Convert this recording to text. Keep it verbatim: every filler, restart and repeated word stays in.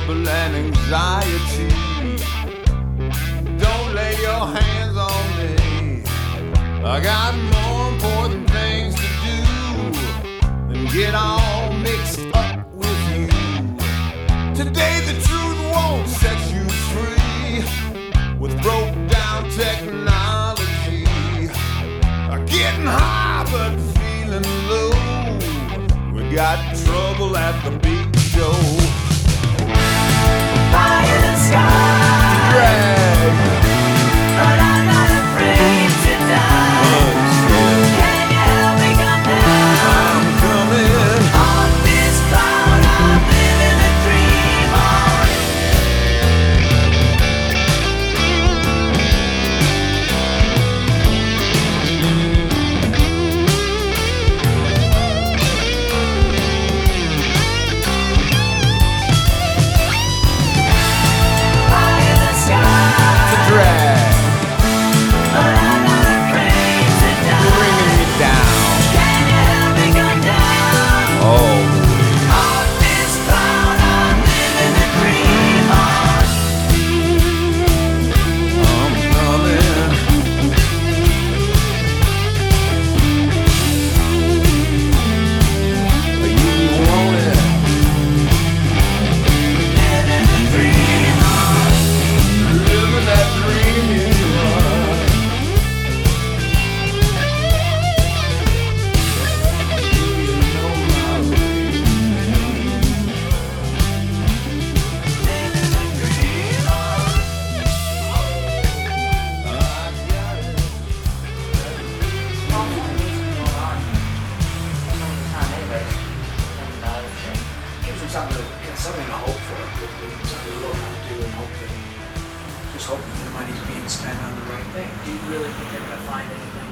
trouble and anxiety. Don't lay your hands on me. I got more important things to do than get all mixed up with you. Today the truth won't set you free with broke down technology. Getting high but feeling low. We got trouble at the beach show. Fire the sky, Drag. but I'm not afraid to die. Can you help me come down? I'm coming. Off this cloud, I'm living a dream. Fire the sky, Drag. but I'm not afraid to die. Bringing me down. Can you help me come down? Oh. Off this cloud, I'm living a dream. I'm coming. You want it. Living a dream. Living that dream you are. You know my way. I got it. Gives them something to, you know, something to hope for, something to look to do and hope that, just hoping the money's being spent on the right thing. Do you really think they're going to find anything?